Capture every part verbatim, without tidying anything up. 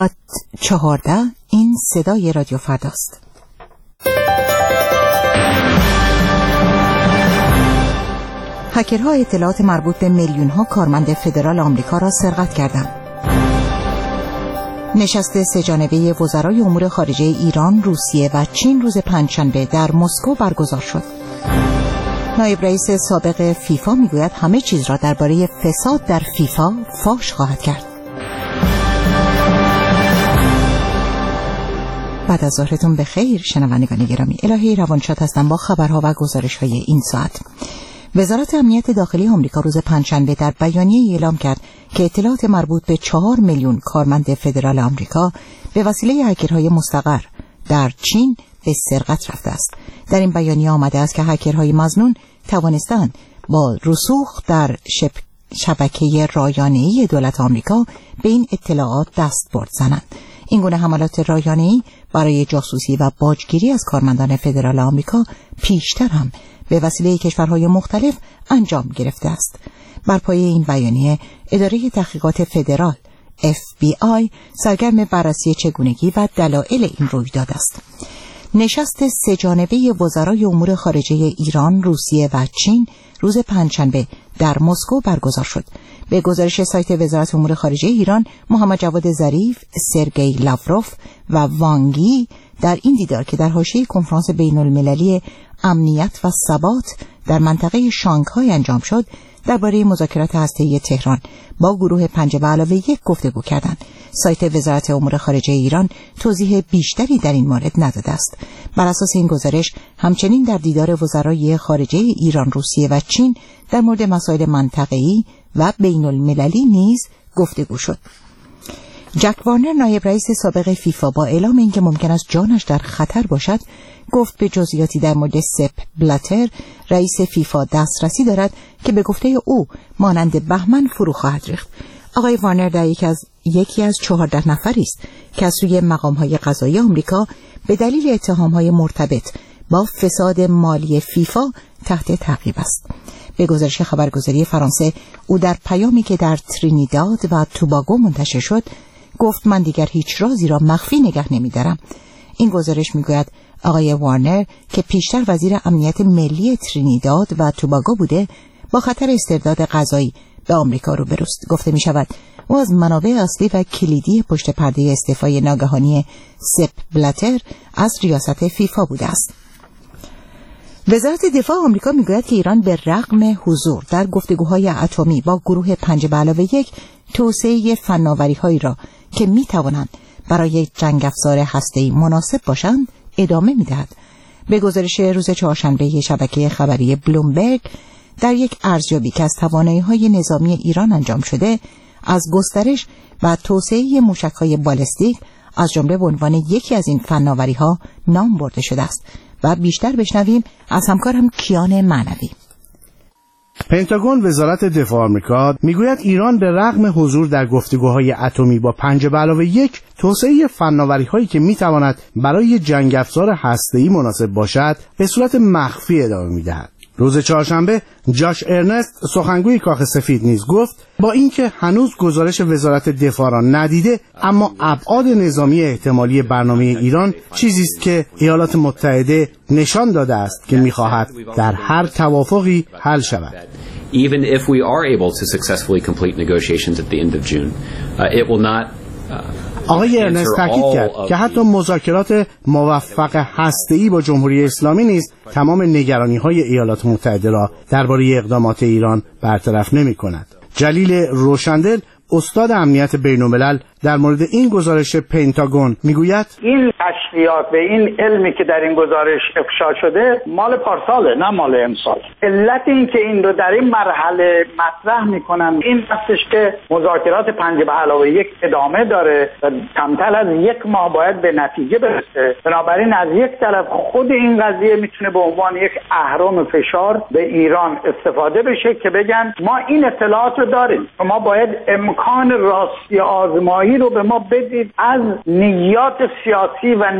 چهارده این صدای رادیو فرداست. هکرها اطلاعات مربوط به میلیون‌ها کارمند فدرال آمریکا را سرقت کردند. نشست سه‌جانبه وزرای امور خارجه ایران، روسیه و چین روز پنجشنبه در مسکو برگزار شد. نایب رئیس سابق فیفا میگوید همه چیز را درباره فساد در فیفا فاش خواهد کرد. بعد از ظهرتون بخیر شنوندگان گرامی. الهی روانشاد هستم با خبرها و گزارش‌های این ساعت. وزارت امنیت داخلی آمریکا روز پنجشنبه در بیانیه‌ای اعلام کرد که اطلاعات مربوط به چهار میلیون کارمند فدرال آمریکا به وسیله هکرهای مستقر در چین به سرقت رفته است. در این بیانیه آمده است که هکرهای مظنون توانستند با رسوخ در شب... شبکه رایانه‌ای دولت آمریکا به این اطلاعات دستبرد زنند. این گونه حملات رایانه‌ای برای جاسوسی و باجگیری از کارمندان فدرال آمریکا پیشتر هم به وسیله کشورهای مختلف انجام گرفته است. بر پایه این بیانیه اداره تحقیقات فدرال اف بی آی سرگرم بررسی چگونگی و دلایل این رویداد است. نشست سه‌جانبه وزرای امور خارجه ایران، روسیه و چین روز پنجشنبه در مسکو برگزار شد. به گزارش سایت وزارت امور خارجه ایران، محمد جواد ظریف، سرگئی لاوروف و وانگی در این دیدار که در حاشیه کنفرانس بین المللی امنیت و ثبات در منطقه شانگهای انجام شد، درباره مذاکرات هسته‌ای تهران با گروه پنج به علاوه یک گفتگو کردند. سایت وزارت امور خارجه ایران توضیح بیشتری در این مورد نداده است. بر اساس این گزارش همچنین در دیدار وزرای خارجه ایران، روسیه و چین در مورد مسائل منطقه‌ای و بین المللی نیز گفتگو شد. جک وارنر، نایب رئیس سابق فیفا، با اعلام اینکه ممکن است جانش در خطر باشد، گفت به جزئیاتی در مورد سپ بلاتر رئیس فیفا دسترسی دارد که به گفته او مانند بهمن فرو خواهد ریخت. آقای وارنر در یکی از یکی از چهارده نفری است که از سوی مقام‌های قضایی آمریکا به دلیل اتهام‌های مرتبط با فساد مالی فیفا تحت تعقیب است. به گزارش خبرگزاری فرانسه، او در پیامی که در ترینیداد و توباگو منتشر شد گفت من دیگر هیچ رازی را مخفی نگه نمی‌دارم. این گزارش میگوید آقای وارنر که پیشتر وزیر امنیت ملی ترینیداد و توباگو بوده، با خطر استرداد قضایی به آمریکا روبروست. گفته می شود او از منابع اصلی و کلیدی پشت پرده استعفای ناگهانی سپ بلاتر از ریاست فیفا بوده است. وزارت دفاع آمریکا میگوید که ایران به رغم حضور در گفتگوهای اتمی با گروه پنج به علاوه یک توسعه فناوری‌هایی را که می توانند برای جنگ افزار هسته‌ای مناسب باشند ادامه می‌دهد. به گزارش روز چهارشنبه شبکه خبری بلومبرگ، در یک ارزیابی که از توانایی‌های نظامی ایران انجام شده، از گسترش و توسعه موشک‌های بالستیک از جمله به عنوان یکی از این فناوری‌ها نام برده شده است. و بیشتر بشنویم از همکارم کیان معنوی. پنتاگون، وزارت دفاع آمریکا، میگوید ایران به رغم حضور در گفتگوهای اتمی با پنج به علاوه یک توسعه فناوری‌هایی که میتواند برای جنگ افزار هسته‌ای مناسب باشد به صورت مخفی ادامه میدهد. روز چهارشنبه جاش ارنست، سخنگوی کاخ سفید، نیز گفت با اینکه هنوز گزارش وزارت دفاع را ندیده، اما ابعاد نظامی احتمالی برنامه ایران چیزی است که ایالات متحده نشان داده است که می‌خواهد در هر توافقی حل شود. Even if we are able to successfully complete negotiations at the end of June, uh, it will not آقای ارنست تاکید کرد که حتی مذاکرات موفق هسته‌ای با جمهوری اسلامی نیز تمام نگرانی‌های ایالات متحده را درباره اقدامات ایران برطرف نمی‌کند. جلیل روشندل، استاد امنیت بین‌الملل، در مورد این گزارش پنتاگون میگوید این کشفیات و این علمی که در این گزارش افشا شده مال پارساله، نه مال امسال. علت این که این رو در این مرحله مطرح میکنن این هستش که مذاکرات پنج به علاوه یک ادامه داره و کمتر از یک ماه باید به نتیجه برسه. بنابراین از یک طرف خود این قضیه میتونه به عنوان یک اهرم فشار به ایران استفاده بشه که بگن ما این اطلاعات رو داریم، ما باید امکان راستی آزمایی رو به ما بدید از نیات سیاسی و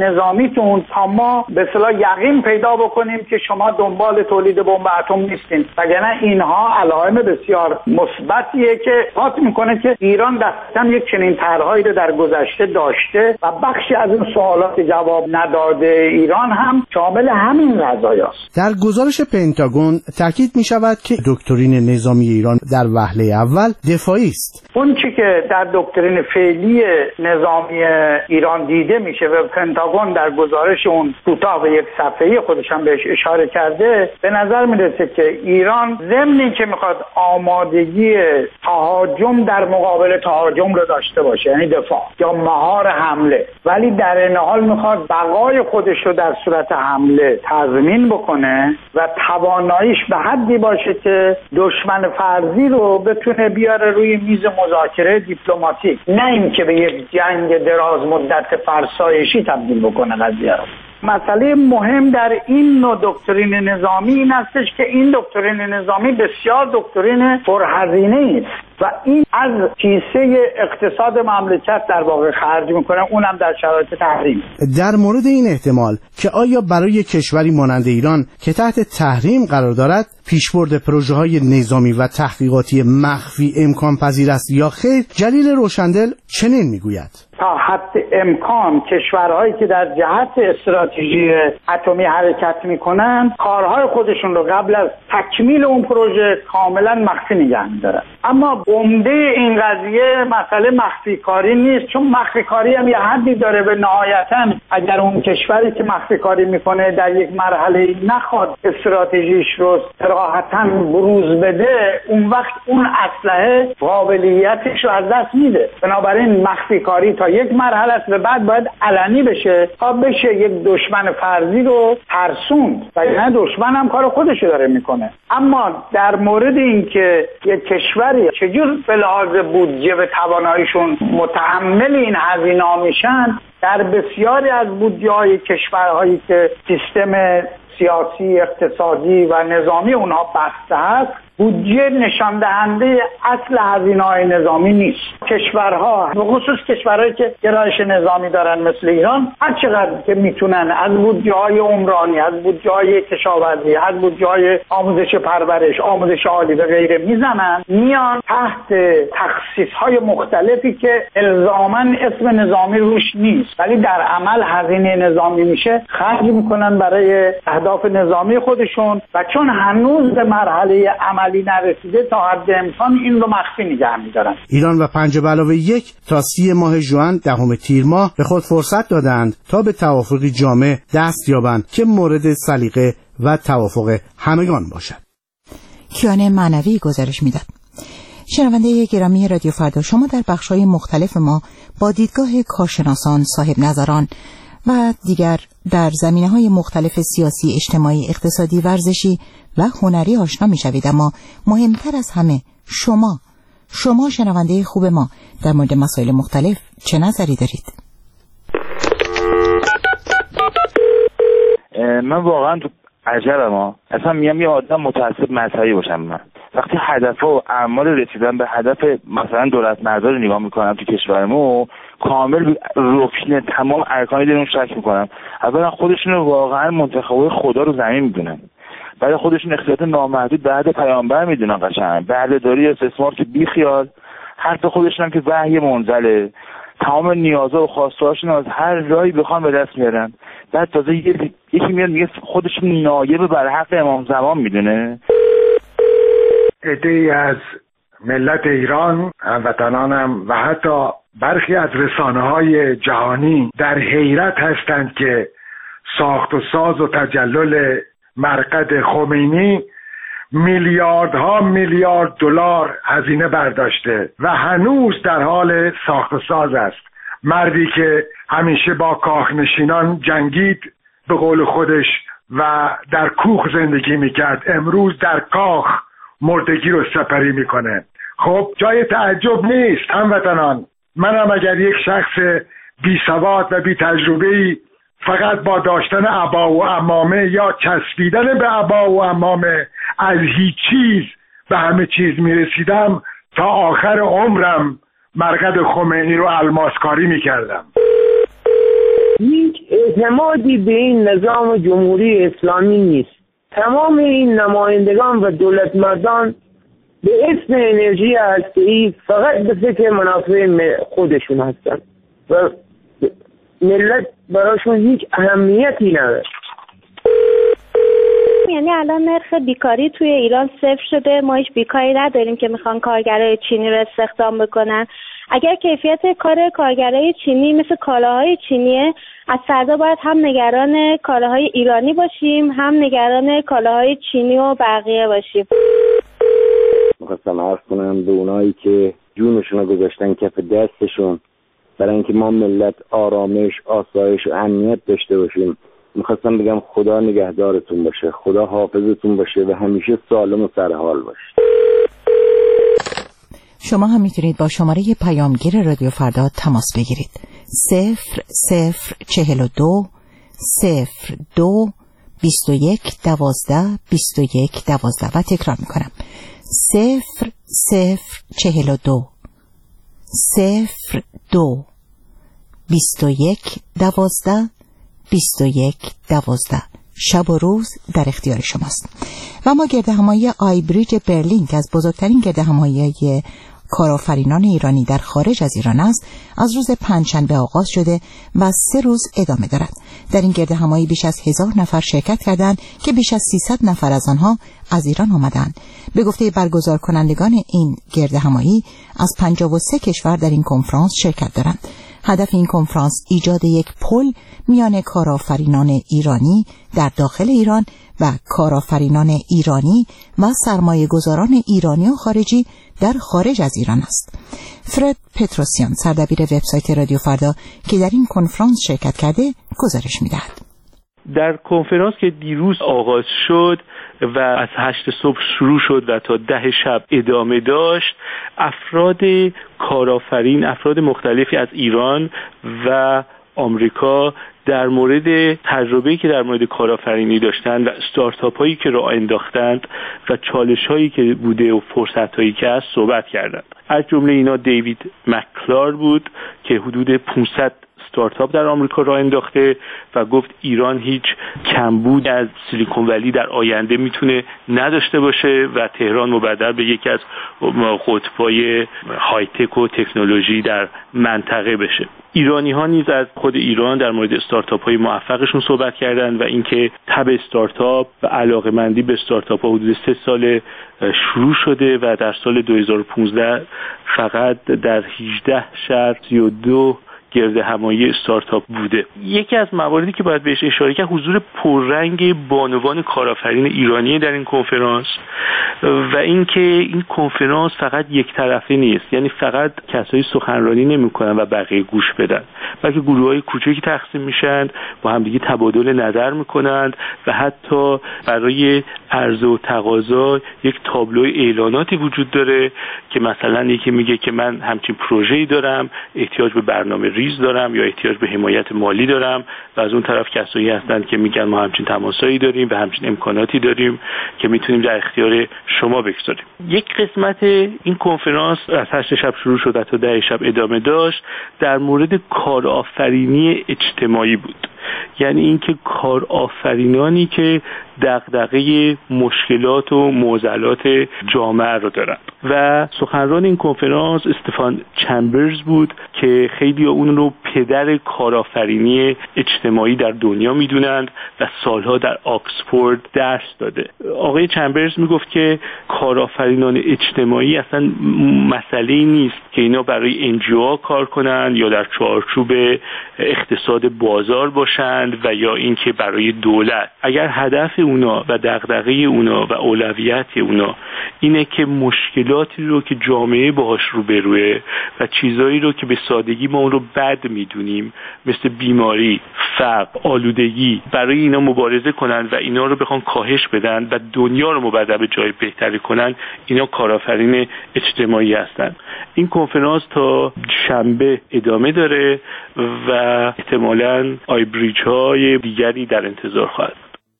نظامیتون تا ما به اصطلاح یقین پیدا بکنیم که شما دنبال تولید بمب اتم نیستین. وگرنه اینها علائم بسیار مثبتیه که اثبات میکنه که ایران دقیقاً یک چنین طرحهایی رو در گذشته داشته و بخشی از این سوالات جواب نداده ایران هم شامل همین قضایاست. در گزارش پنتاگون تاکید می شود که دکترین نظامی ایران در وهله اول دفاعی است. اون چی که در دکترین فعلی نظامی ایران دیده میشه و پنتاگون در گزارش اون کوتاه یک صفحه‌ای خودش هم بهش اشاره کرده، به نظر میرسه که ایران ضمن اینکه میخواد آمادگی تهاجم در مقابل تهاجم رو داشته باشه، یعنی دفاع یا مهار حمله، ولی در این حال میخواد بقای خودش رو در صورت حمله تضمین بکنه و تواناییش به حدی باشه که دشمن فرضی رو بتونه بیاره روی میز مذاکره دیپلماتیک، نه اینکه به یک جنگ دراز مدت فرسایشی تبدیل بکنه قضیه رو. مسئله مهم در این نوع دکترین نظامی این هستش که این دکترین نظامی بسیار دکترین پرهزینه است و این از کیسه اقتصاد مملکت در واقع خرج میکنه، اونم در شرایط تحریم. در مورد این احتمال که آیا برای کشوری مانند ایران که تحت تحریم قرار دارد پیشبرد پروژه های نظامی و تحقیقاتی مخفی امکان پذیر است یا خیر، جلیل روشندل چنین میگوید: تا حد امکان کشورهایی که در جهت استراتژی اتمی حرکت میکنن کارهای خودشون رو قبل از تکمیل اون پروژه کاملا مخفی نگه می‌دارن. اما عمده این قضیه مسئله مخفی کاری نیست، چون مخفی کاری هم یه حدی داره و نهایتاً اگر اون کشوری که مخفی کاری میکنه در یک مرحله نخواد استراتژیش رو صراحتاً بروز بده، اون وقت اون اسلحه قابلیتش رو از دست میده. بنابراین مخفی کاری تا یک مرحله است و بعد باید علنی بشه تا بشه یک دشمن فرضی رو ترسوند و یعنی دشمن هم کار خودش داره میکنه. اما در مورد این که یک کشوری چجور به لحاظ بودجه و تواناییشون متحمل این هزینه‌ها میشن، در بسیاری از بودجه‌های کشورهایی که سیستم سیاسی، اقتصادی و نظامی اونها بسته است، بودجه نشان دهنده اصل هزینه‌های نظامی نیست. کشورها به خصوص کشورهایی که گرایش نظامی دارن مثل ایران، هر چقدر که میتونن از بودجه‌های عمرانی، از بودجه‌های کشاورزی، از بودجه‌های آموزش پرورش، آموزش عالی و غیره میزنن، میان تحت تخصیص‌های مختلفی که الزاماً اسم نظامی روش نیست ولی در عمل هزینه نظامی میشه، خرج میکنن برای اهداف نظامی خودشون و چون هنوز به مرحله عملی نرسیده تا حد امکان این رو مخفی نگه می‌دارن. ایران و پنج به علاوه یک تا سی ماه ژوئن دهم تیر ماه به خود فرصت دادند تا به توافقی جامع دست یابند که مورد سلیقه و توافق همگان باشد. کیان معنوی گزارش میداد. شنونده گرامی رادیو فردا، شما در بخش‌های مختلف ما با دیدگاه کارشناسان، صاحب نظران و دیگر در زمینه‌های مختلف سیاسی، اجتماعی، اقتصادی، ورزشی و هنری آشنا می‌شوید، اما مهمتر از همه شما شما شنونده خوب ما در مورد مسائل مختلف چه نظری دارید؟ من واقعا تو عجبم ها. اصلا میام یه آدم متعصب مذهبی باشم. من وقتی هدف و اعمال رسیدن به هدف مثلا دولت مردار رو نگاه میکنم تو کشورمون، کامل رکن تمام ارکان دینمون شک میکنم. اولا خودشون واقعا منتخب خدا رو زمین میدونن، بعد خودشون اختیارات نامحدود بعد پیامبر میدونن، قشنگ بردهداری استثمار که بی خیال، حتی خودشون هم که وحی منزله، تمام نیازها و خواستهاشون از هر راهی بخوان به دست میارن. بعد تازه یکی میاد میگه خودشون نایب برحق امام زمان میدونه. عده‌ای از ملت ایران، هموطنانم و حتی برخی از رسانه‌های جهانی در حیرت هستند که ساخت و ساز و تجلل مرقد خمینی میلیاردها میلیارد دلار هزینه برداشته و هنوز در حال ساخت و ساز است. مردی که همیشه با کاخنشینان جنگید به قول خودش و در کوخ زندگی میکرد، امروز در کاخ مردگی رو سپری میکنه. خب جای تعجب نیست هموطنان، منم اگر یک شخص بی سواد و بی تجربه‌ای فقط با داشتن عبا و عمامه یا چسبیدن به عبا و عمامه از هیچ چیز به همه چیز میرسیدم، تا آخر عمرم مرقد خمینی رو الماسکاری میکردم. هیچ اعتمادی به این نظام جمهوری اسلامی نیست. تمام این نمایندگان و دولت مردان به اسم انرژی هسته‌ای فقط به فکر منافع خودشون هستن و ملت براشون هیچ اهمیتی نداره. یعنی الان نرخ بیکاری توی ایران صفر شده، ما هیچ بیکاری نداریم که میخوان کارگرای چینی رو استخدام بکنن. اگر کیفیت کار کارگرای چینی مثل کالاهای چینیه، از فردا باید هم نگران کالاهای ایرانی باشیم، هم نگران کالاهای چینی و بقیه باشیم. میخواستم عرض کنم به اونایی که جونشون رو گذاشتن کف دستشون برای اینکه ما ملت آرامش، آسایش و امنیت داشته باشیم، میخواستم بگم خدا نگهدارتون باشه، خدا حافظتون باشه و همیشه سالم و سرحال باشید. شما هم میتونید با شماره پیامگیر رادیو فردا تماس بگیرید. صفر صفر چهل و دو صفر دو بیست و یک دوازده بیست و یک دوازده و تکرار میکنم صفر صفر چهل و دو صفر دو بیست و یک دوازده بیست و یک دوازده. شب و روز در اختیار شماست. و ما گردهمایی آیبریج برلین که از بزرگترین گردهمایی کارآفرینان ایرانی در خارج از ایران است، از روز پنجشنبه آغاز شده و سه روز ادامه دارد. در این گردهمایی بیش از هزار نفر شرکت کردند که بیش از سیصد نفر از آنها از ایران آمدند. به گفته برگزار کنندگان این گردهمایی، از پنجاه و سه کشور در این کنفرانس شرکت دارند. هدف این کنفرانس ایجاد یک پل میان کارآفرینان ایرانی در داخل ایران و کارآفرینان ایرانی و سرمایه‌گذاران ایرانی و خارجی در خارج از ایران است. فرد پتروسیان، سردبیر وبسایت رادیو فردا که در این کنفرانس شرکت کرده، گزارش می‌دهد. در کنفرانس که دیروز آغاز شد و از هشت صبح شروع شد و تا ده شب ادامه داشت، افراد کارآفرین، افراد مختلفی از ایران و آمریکا در مورد تجربه‌ای که در مورد کارآفرینی داشتند و استارتاپ هایی که راه انداختند و چالش هایی که بوده و فرصت هایی که هست صحبت کردند. از جمله اینا دیوید مکلار بود که حدود پانصد استارتاپ در آمریکا راه انداخته و گفت ایران هیچ کمبود از سیلیکون ولی در آینده میتونه نداشته باشه و تهران مبادر به یکی از قطب‌های های تک و تکنولوژی در منطقه بشه. ایرانی ها نیز از خود ایران در مورد استارتاپ های موفقشون صحبت کردند و اینکه تب استارتاپ و علاقه‌مندی به استارتاپ ها حدود سه سال شروع شده و در سال دو هزار و پانزده فقط در هجده شهر سی و دو گرد همایی استارتاپ بوده. یکی از مواردی که باید بهش اشاره کرد حضور پررنگ بانوان کارآفرین ایرانی در این کنفرانس و اینکه این کنفرانس فقط یک طرفه نیست، یعنی فقط کسایی سخنرانی نمی‌کنن و بقیه گوش بدن، بلکه گروه‌های کوچکی تقسیم میشن، با همدیگه تبادل نظر میکنند و حتی برای عرضه و تقاضا یک تابلوی اعلاناتی وجود داره که مثلا یکی میگه که من همچین پروژه‌ای دارم، احتیاج به برنامه ریز دارم یا احتیاج به حمایت مالی دارم، و از اون طرف کسایی هستند که میگن ما همچین تماسایی داریم و همچین امکاناتی داریم که میتونیم در اختیار شما بگذاریم. یک قسمت این کنفرانس از هشت شب شروع شد تا ده شب ادامه داشت، در مورد کارآفرینی اجتماعی بود. یعنی اینکه کارآفرینانی که دغدغه مشکلات و معضلات جامعه رو دارن و سخنران این کنفرانس استفان چمبرز بود که خیلی اون رو پدر کارآفرینی اجتماعی در دنیا میدونند و سالها در آکسفورد درس داده. آقای چمبرز میگفت که کارآفرینان اجتماعی اصلا مسئله‌ای نیست که اینا برای انجیوها کار کنن یا در چارچوب اقتصاد بازار باشند و یا اینکه برای دولت. اگر هدف اونا و دغدغه اونا و اولویت اونا اینه که مشکلاتی رو که جامعه باهاش روبروه و چیزایی رو که به سادگی ما اون رو بد میدونیم مثل بیماری، فقر، آلودگی، برای اینا مبارزه کنن و اینا رو بخوان کاهش بدن و دنیا رو مبادر به جای بهتری کنن، اینا کارآفرین اجتماعی هستن. این کنفرانس تا شنبه ادامه داره و احتمالاً آیبریج های دیگری در انتظار خواهد.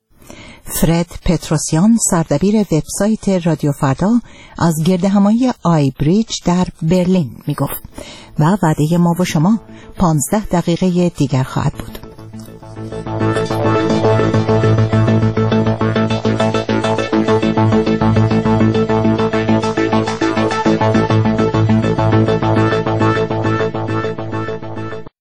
فرد پتروسیان، سردبیر وبسایت رادیو فردا، از گردهمایی آیبریج در برلین میگفت و وعده ما و شما پانزده دقیقه دیگر خواهد بود.